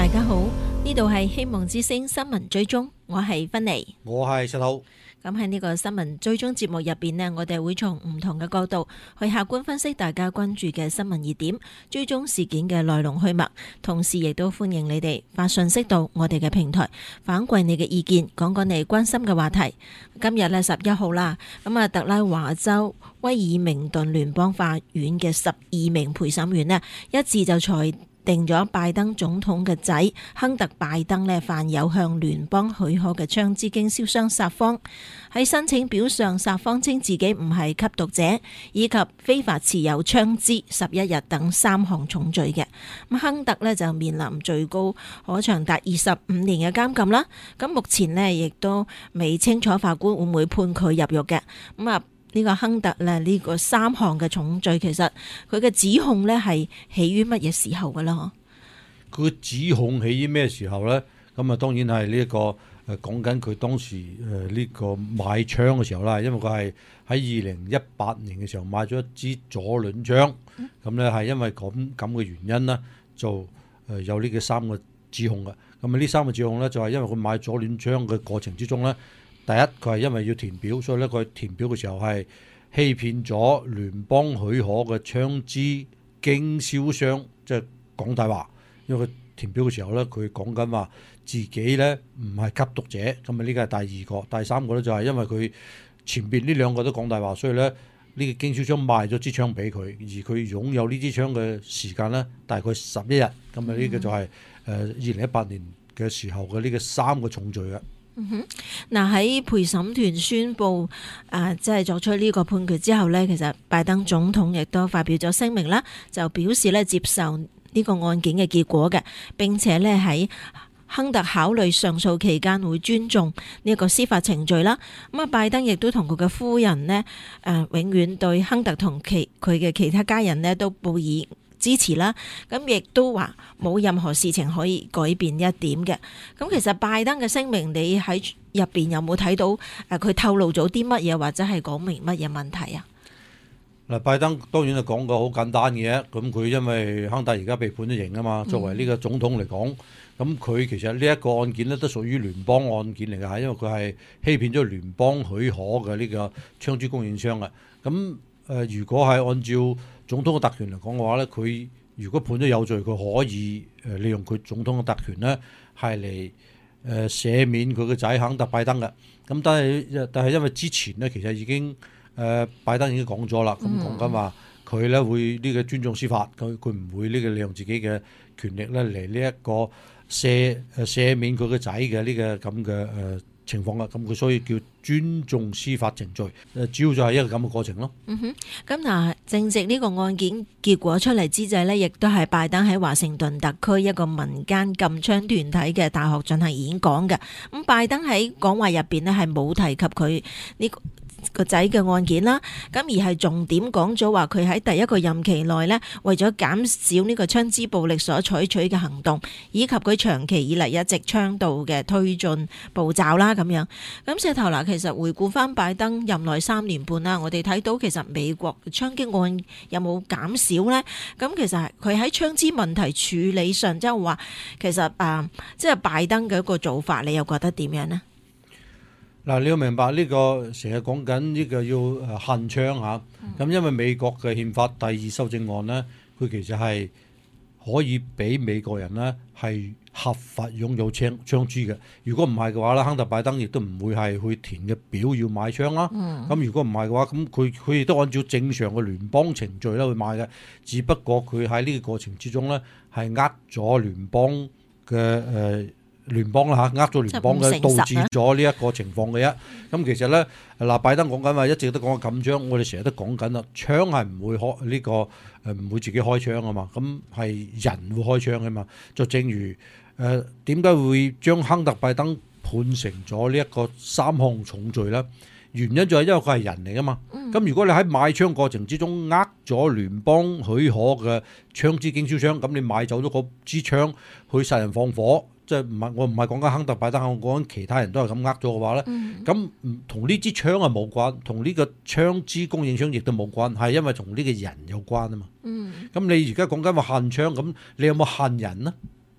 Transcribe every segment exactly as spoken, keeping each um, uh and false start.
家好，呢度係希望之聲新聞追蹤，我係芬妮， 我係石頭。 咁喺呢個新聞追蹤節目入邊呢，我哋會從唔同嘅角度去客觀分析大家關注嘅新聞熱點，追蹤事件嘅來龍去脈，同時亦都歡迎你哋發信息到我哋嘅平台，反饋你嘅意見，講講你關心嘅話題。今日呢，十一號啦，咁啊特拉華州威爾明頓聯邦法院嘅十二名陪審員呢，一致就裁定咗拜登總統嘅仔亨特拜登呢犯有向聯邦許可嘅槍支經銷商撒謊，喺申請表上撒謊稱自己唔係吸毒者，以及非法持有槍支十一日等三項重罪嘅。咁亨特呢就面臨最高可長達二十五年嘅監禁啦。咁目前呢亦都未清楚法官會唔會判佢入獄嘅。咁啊。呢個亨特咧，呢個三項嘅重罪，其實佢嘅指控咧係起於乜嘢時候噶啦？ 佢指控起於咩時候咧？咁啊，當然係呢一個誒講緊佢當時誒呢個買槍嘅時候啦，因為佢係喺二零一八年嘅時候買咗一支左輪槍，咁咧係因為咁咁嘅原因呢，就誒有呢個三個指控嘅。咁啊，呢三個指控咧就係因為佢買左輪槍嘅過程之中咧。第一，佢係因為要填表，所以咧佢填表嘅時候係欺騙咗聯邦許可嘅槍支經銷商，即係講大話。因為佢填表嘅時候咧，佢講緊話自己咧唔係吸毒者，咁啊呢個係第二個。第三個咧就係因為佢前邊呢兩個都講大話，所以咧呢個經銷商賣咗支槍俾佢，而佢擁有呢支槍嘅時間咧大概十一日。咁啊呢個就係誒二零一八年嘅時候嘅呢個三個重罪嘅。 嗯哼，嗱喺陪審團宣布誒即係作出呢個判決之後呢，其實拜登總統亦都發表咗聲明啦，就表示咧接受呢個案件嘅結果嘅，並且咧喺亨特考慮上訴期間會尊重呢一個司法程序啦。咁啊，拜登亦都同佢嘅夫人呢，誒、呃、永遠對亨特同其佢嘅其他家人呢都報以支持啦，咁亦都話冇任何事情可以改變一點嘅。咁其實拜登嘅聲明，你喺入邊有冇睇到誒佢透露咗啲乜嘢，或者係講明乜嘢問題啊？ 嗱，拜登當然係講個好簡單嘅，咁佢因為亨特而家被判咗刑啊嘛，作為呢個總統嚟講，咁佢、嗯、其實呢一個案件咧都屬於聯邦案件嚟㗎，因為佢係欺騙咗聯邦許可嘅呢個槍支供應商嘅。咁誒、呃，如果係按照總統嘅特權嚟講嘅話咧，佢如果判咗有罪，佢可以誒利用佢總統嘅特權咧，係嚟誒赦免佢個仔亨特拜登嘅。咁但係但係因為之前咧，其實已經誒、呃、拜登已經講咗啦，咁講緊話佢咧會呢個尊重司法，佢佢唔會呢個利用自己嘅權力咧嚟呢一個赦誒赦免佢個仔嘅呢個咁嘅誒情況啦。咁佢所以叫尊重司法程序，誒主要就係一個咁嘅過程咯。 嗯哼，咁嗱，正值呢個案件結果出嚟之際呢，亦都係拜登喺華盛頓特區一個民間禁槍團體嘅大學進行演講嘅。咁拜登喺講話入邊呢，係冇提及佢呢個個仔嘅案件啦，咁而係重點講咗話佢喺第一個任期內呢，為咗減少呢個槍支暴力所採取嘅行動，以及佢長期以嚟一直倡導嘅推進步驟啦，咁樣。咁石頭嗱，其實回顧翻拜登任內三年半啦，我哋睇到其實美國槍擊案有冇減少呢？咁其實佢喺槍支問題處理上，即係話其實啊，即係拜登嘅一個做法，你又覺得點樣呢？ 嗱，你要明白呢個成日講緊呢個要誒限槍嚇，咁因為美國嘅憲法第二修正案呢，佢其實係可以俾美國人呢係合法擁有槍槍支嘅。如果唔係嘅話咧，亨特拜登亦都唔會係去填嘅表要買槍啦。咁、嗯、如果唔係嘅話，咁佢佢亦都按照正常嘅聯邦程序咧去買嘅，只不過佢喺呢個過程之中呢，係呃咗聯邦嘅誒。呃聯邦啦嚇，呃咗聯邦嘅，導致咗呢一個情況嘅啫。咁其實咧，嗱拜登講緊話，一直都講緊禁槍，我哋成日都講緊啦，槍係唔會開呢、這個誒，唔、呃、會自己開槍啊嘛。咁係人會開槍嘅嘛。就正如誒點解會將亨特拜登判成咗呢一個三項重罪咧？原因就係因為佢係人嚟噶嘛。咁、嗯、如果你喺買槍過程之中呃咗聯邦許可嘅槍支經銷商，咁你買走咗嗰支槍去殺人放火。即係唔係我唔係講緊亨特拜登，我講緊其他人都係咁呃咗嘅話咧，咁同呢支槍係冇關，同呢個槍支供應商亦都冇關，係因為同呢個人有關啊嘛。咁、嗯、你而家講緊話限槍，咁你有冇限人呢？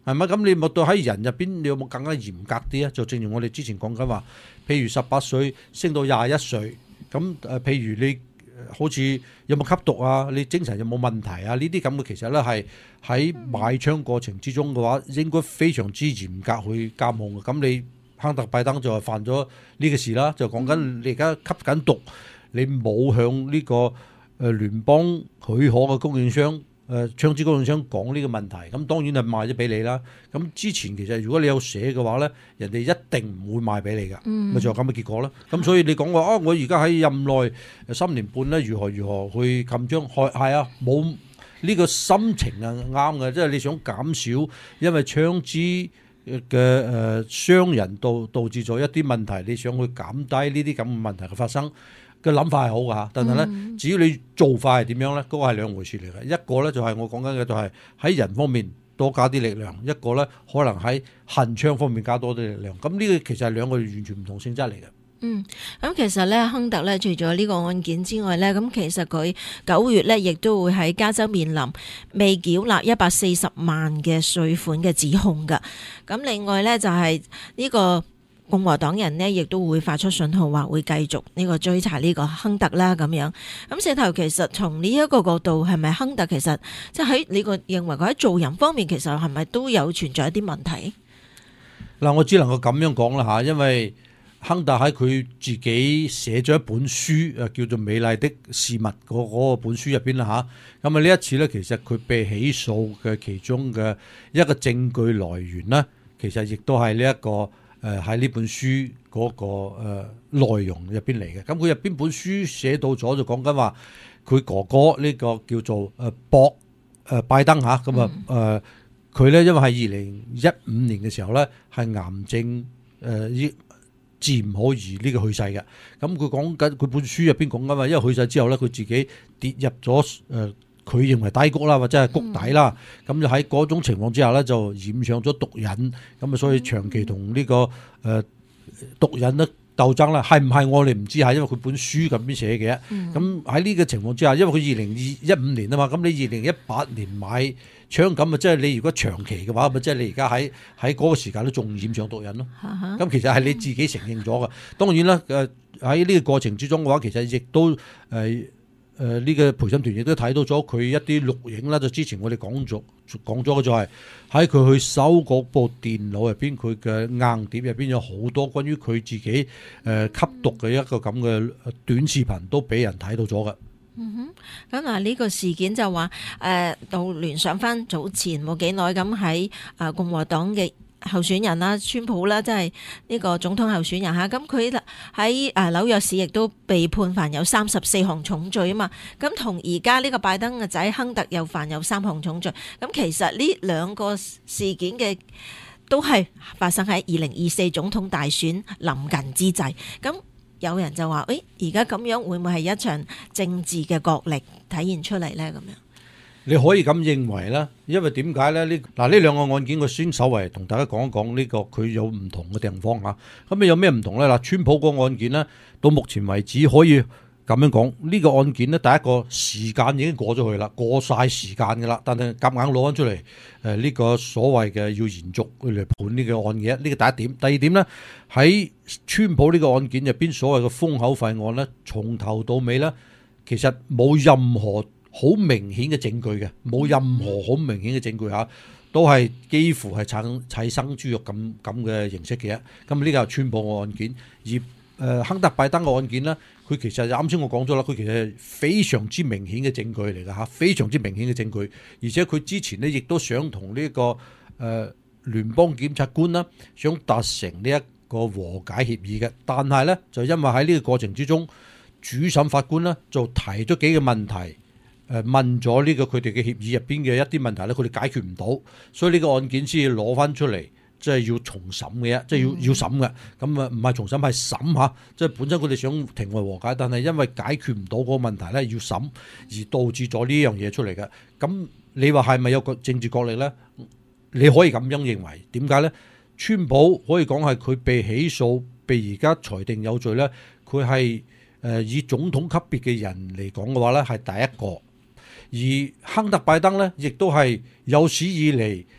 係咪？咁你冇到喺人入邊，你有冇更加嚴格啲啊？就正如我哋之前講緊話，譬如十八歲升到廿一歲，咁誒、呃，譬如你好似有冇吸毒啊？你精神有冇問題啊？呢啲咁嘅其實咧係喺買槍過程之中嘅話，應該非常之嚴格去監控嘅。咁你亨特拜登就係犯咗呢個事啦，就講緊你而家吸緊毒，你冇向呢個誒聯邦許可嘅供應商。誒槍支供應商講呢個問題，咁當然係賣咗俾你啦。咁之前其實如果你有寫嘅話咧，人哋一定唔會賣俾你㗎，咪、嗯、就係咁嘅結果啦。咁所以你講話啊，我而家喺任內三年半咧，如何如何去禁槍？係係啊，冇呢個心情啊啱嘅，即係你想減少因為槍支嘅誒傷人導導致咗一啲問題，你想去減低呢啲咁嘅問題嘅發生。嘅諗法係好㗎嚇，但係咧，嗯、至於你做法係點樣咧，嗰、嗰個係兩回事嚟嘅。一個咧就係我講緊嘅，就係喺人方面多加啲力量；一個咧可能喺行槍方面加多啲力量。咁呢個其實係兩個完全唔同性質嚟嘅。 嗯，咁其實咧，亨特咧除咗呢個案件之外咧，咁其實佢九月咧亦都會喺加州面臨未繳納一百四十萬嘅稅款嘅指控㗎。咁另外咧就係呢個。共和黨人呢亦都會發出信號，話會繼續呢個追查呢個亨特啦咁樣。咁石頭其實從呢一個角度，係咪亨特其實即係喺你個認為佢喺做人方面，其實係咪都有存在一啲問題？ 嗱，我只能夠咁樣講啦嚇，因為亨特喺佢自己寫咗一本書，誒叫做《美麗的事物》嗰嗰個本書入邊啦嚇。咁啊呢一次咧，其實佢被起訴嘅其中嘅一個證據來源呢，其實亦都係呢一個。誒喺呢本書嗰、那個誒、呃、內容入邊嚟嘅，咁佢入邊本書寫到咗就講緊話，佢哥哥呢個叫做誒博誒拜登嚇，咁啊誒佢咧因為係二零一五年嘅時候咧係癌症誒醫治唔好而呢個去世嘅，咁佢講緊佢本書入邊講緊話，因為去世之後咧佢自己跌入咗誒。呃佢認為低谷啦，或者係谷底啦，咁、嗯、就喺嗰種情況之下咧，就染上咗毒癮，咁啊，所以長期同呢、這個誒、呃、毒癮咧鬥爭啦。係唔係我哋唔知嚇，因為佢本書咁邊寫嘅。咁喺呢個情況之下，因為佢二零一五年啊嘛，咁你二零一八年買槍咁啊，即係你如果長期嘅話，咪即係你而家喺喺嗰個時間都仲染上毒癮咯。咁、嗯、其實係你自己承認咗嘅。當然啦，誒喺呢個過程之中嘅話，其實亦都誒。呃誒呢、呃這個陪審團亦都睇到咗佢一啲錄影啦，就之前我哋講咗講咗嘅就係喺佢去搜嗰部電腦入邊，佢嘅硬碟入邊有好多關於佢自己誒、呃、吸毒嘅一個咁嘅短視頻都俾人睇到咗嘅。 嗯哼，咁嗱呢個事件就話誒、呃、到聯想翻早前冇幾耐咁喺誒共和黨嘅候選人啦，川普啦，即係呢個總統候選人嚇，咁佢喺誒紐約市亦都被判犯有三十四項重罪啊嘛，咁同而家呢個拜登嘅仔亨特又犯有三項重罪，咁其實呢兩個事件嘅都係發生喺二零二四總統大選臨近之際，咁有人就話：誒而家咁樣會唔會係一場政治嘅角力體現出嚟咧？咁樣。 你可以咁認為啦，因為點解咧？呢嗱呢兩個案件，我先稍為同大家講一講呢個佢有唔同嘅地方嚇。咁你有咩唔同咧？嗱，川普個案件呢，到目前為止可以咁樣講，呢、這個案件呢，第一個時間已經過咗去啦，過晒時間㗎啦。但係夾硬攞翻出嚟，誒、呃、呢、這個所謂嘅要延續嚟判呢個案件，呢、這個第一點。第二點呢，喺川普呢個案件入邊，所謂嘅封口費案呢，從頭到尾呢，其實冇任何好明顯嘅證據嘅，冇任何好明顯嘅證據嚇，都係幾乎係產砌生豬肉咁咁嘅形式嘅。咁呢個係川普嘅案件，而誒、呃、亨特拜登嘅案件呢，佢其實啱先我講咗啦，佢其實係非常之明顯嘅證據嚟㗎嚇，非常之明顯嘅證據，而且佢之前呢，亦都想同呢、這個誒、呃、聯邦檢察官啦，想達成呢一個和解協議嘅，但係呢，就因為喺呢個過程之中，主審法官呢，就提咗幾個問題。誒問咗呢個佢哋嘅協議入邊嘅一啲問題咧，佢哋解決唔到，所以呢個案件先至攞翻出嚟，即係要重審嘅啫，即係要要審嘅。咁啊唔係重審係審嚇，即係本身佢哋想庭外和解，但係因為解決唔到嗰個問題咧，要審而導致咗呢樣嘢出嚟嘅。咁你話係咪有個政治角力咧？你可以咁樣認為。點解咧？川普可以講係佢被起訴，被而家裁定有罪咧，佢係誒以總統級別嘅人嚟講嘅話咧，係第一個。而亨特拜登咧，亦都係有史以嚟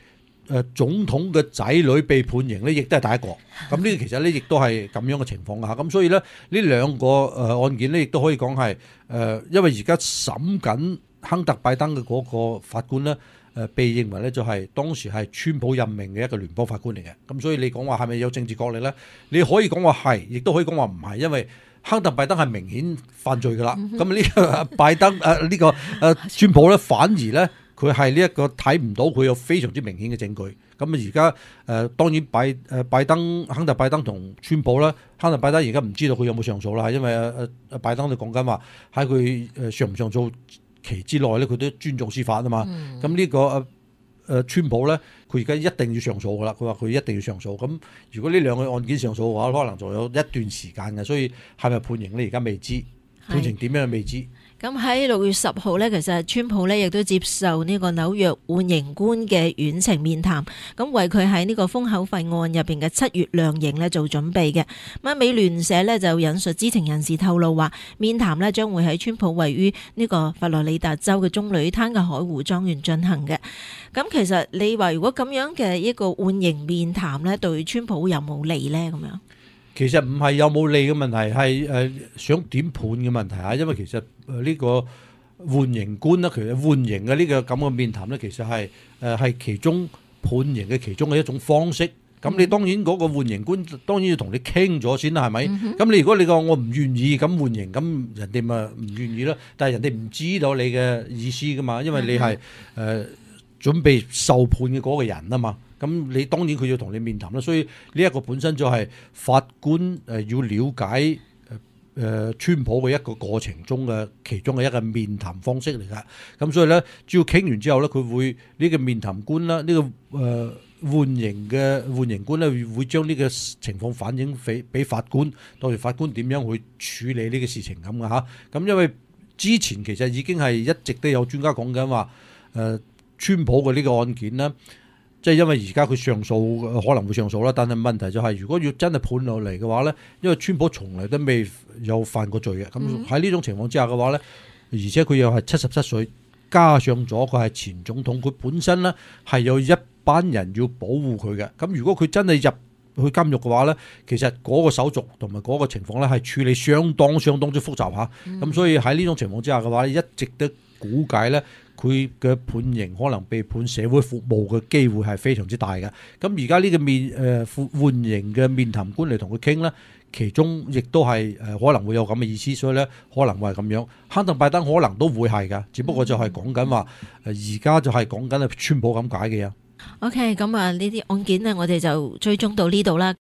誒總統嘅仔女被判刑咧，亦都係第一個。咁呢個其實咧，亦都係咁樣嘅情況嚇。咁所以咧，呢兩個誒案件咧，亦都可以講係誒，因為而家審緊亨特拜登嘅嗰個法官咧，誒被認為咧就係當時係川普任命嘅一個聯邦法官嚟嘅。咁所以你講話係咪有政治角力咧？你可以講話係，亦都可以講話唔係，因為亨特拜登係明顯犯罪㗎啦。咁呢、嗯、個拜登誒呢、呃這個誒、呃、川普咧，反而咧佢係呢一個睇唔到佢有非常之明顯嘅證據。咁啊而家誒當然拜誒拜登亨特拜登同川普啦，亨特拜登而家唔知道佢有冇上訴啦，因為誒誒拜登都講緊話喺佢誒上唔上訴期之內咧，佢都尊重司法啊嘛。咁呢、嗯這個誒誒川普咧，佢而家一定要上訴噶啦。佢話佢一定要上訴。咁如果呢兩個案件上訴嘅話，可能仲有一段時間嘅，所以係咪判刑咧？而家未知，判刑點樣未知。 咁喺六月十號呢，其實川普呢亦都接受呢個紐約緩刑官嘅遠程面談，咁為佢喺呢個封口費案入邊嘅七月量刑呢做準備嘅。咁美聯社呢就引述知情人士透露話，面談呢將會喺川普位於呢個佛羅里達州嘅棕櫚灘嘅海湖莊園進行嘅。咁其實你話如果咁樣嘅一個緩刑面談呢，對川普有冇利呢？咁樣？ 其實唔係有冇利嘅問題，係誒想點判嘅問題啊！因為其實誒呢個緩刑官咧，其實緩刑嘅呢個咁嘅面談咧，其實係誒係其中判刑嘅其中嘅一種方式。咁你當然嗰個緩刑官當然要同你傾咗先啦，係咪？咁、嗯、哼你如果你講我唔願意咁緩刑，咁人哋咪唔願意咯。但係人哋唔知道你嘅意思噶嘛，因為你係誒、呃、準備受判嘅嗰個人啊嘛。咁你當然佢要同你面談啦，所以呢一個本身就係法官誒要了解誒誒川普嘅一個過程中嘅其中嘅一個面談方式嚟㗎。咁所以咧，只要傾完之後咧，佢會呢個面談官啦，呢、這個誒、呃、緩刑嘅緩刑官咧，會將呢個情況反映俾俾法官，到時法官點樣去處理呢個事情咁嘅嚇。咁因為之前其實已經係一直都有專家講緊話誒川普嘅呢個案件啦。即係因為而家佢上訴可能會上訴啦，但係問題就係如果要真係判落嚟嘅話咧，因為川普從來都未有犯過罪嘅，咁喺呢種情況之下嘅話咧，而且佢又係七十七歲，加上咗佢係前總統，佢本身咧係有一班人要保護佢嘅。咁如果佢真係入去監獄嘅話咧，其實嗰個手續同埋嗰個情況咧係處理相當相當之複雜嚇。咁、嗯、所以喺呢種情況之下嘅話，一直都估計咧。佢嘅判刑可能被判社會服務嘅機會係非常之大嘅。咁而家呢個面誒緩刑嘅面談官嚟同佢傾咧，其中亦都係誒可能會有咁嘅意思，所以咧可能會係咁樣。亨特拜登可能都會係㗎，只不過就係講緊話誒而家就係講緊係川普咁解嘅嘢。 OK，咁啊呢啲案件呢，我哋就追蹤到呢度啦。